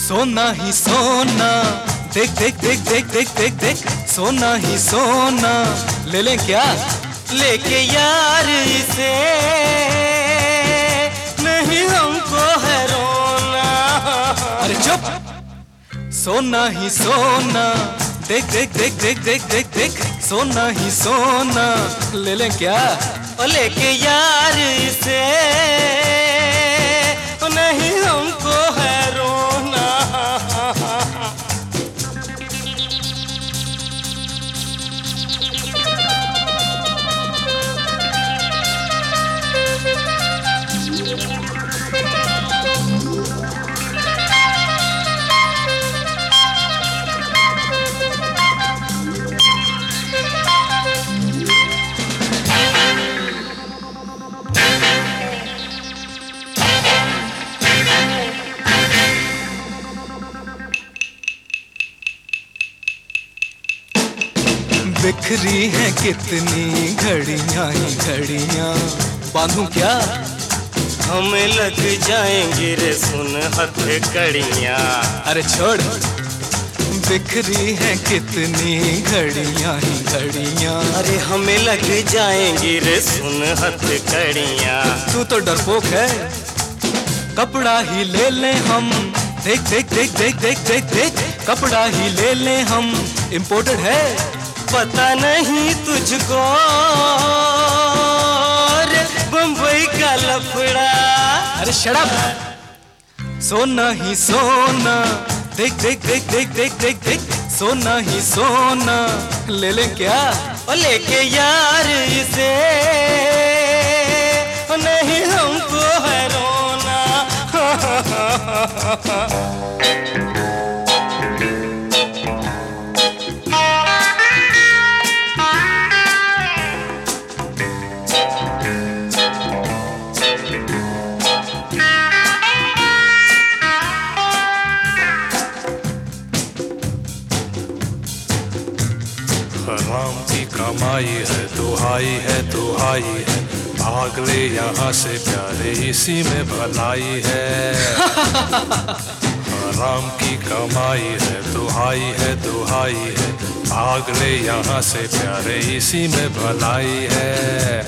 सोना ही सोना, देख देख देख देख देख देख देख, सोना ही सोना, ले लें क्या? लेके यार इसे, नहीं हमको है रोना। अरे चुप! सोना ही सोना, देख देख देख देख देख देख देख, सोना ही सोना, ले लें क्या? लेके यार इसे, नहीं हमको है रोना। बिखरी हैं कितनी घड़ियां ही घड़ियां, बांधूं क्या? हमें लग जाएंगी रे सुन हथकड़ियां। अरे छोड़! बिखरी हैं कितनी घड़ियां ही घड़ियां, अरे हमें लग जाएंगी रे सुन हथकड़ियां। तू तो डरपोक है, कपड़ा ही ले लें हम, देख देख देख देख देख देख देख, कपड़ा ही ले लें हम, इम्पोर्टेड है। पता नहीं तुझको रे बम्बई का लफड़ा। अरे शट अप! सोना ही सोना, देख देख देख देख देख देख देख, सोना ही सोना, ले लें क्या? लेके यार इसे, नहीं हमको है रोना। हराम की कमाई है, दुहाई है दुहाई है, भाग ले यहाँ से प्यारे, इसी में भलाई है। हराम की कमाई है, दुहाई है दुहाई है, भाग ले यहाँ से प्यारे, इसी में भलाई है।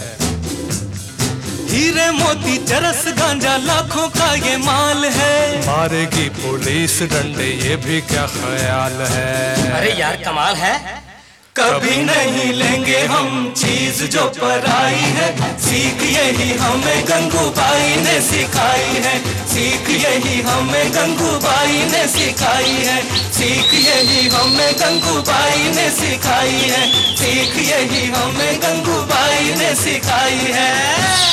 हीरे मोती चरस गांजा लाखों का ये माल है, मारेगी पुलिस डंडे ये भी क्या ख्याल है। अरे यार कमाल है। कभी नहीं लेंगे हम चीज जो पराई है, सीख यही हमें गंगूबाई ने सिखाई है, सीख यही हमें गंगूबाई ने सिखाई है, सीख यही हमें गंगूबाई ने सिखाई है, सीख यही हमें गंगूबाई ने सिखाई है।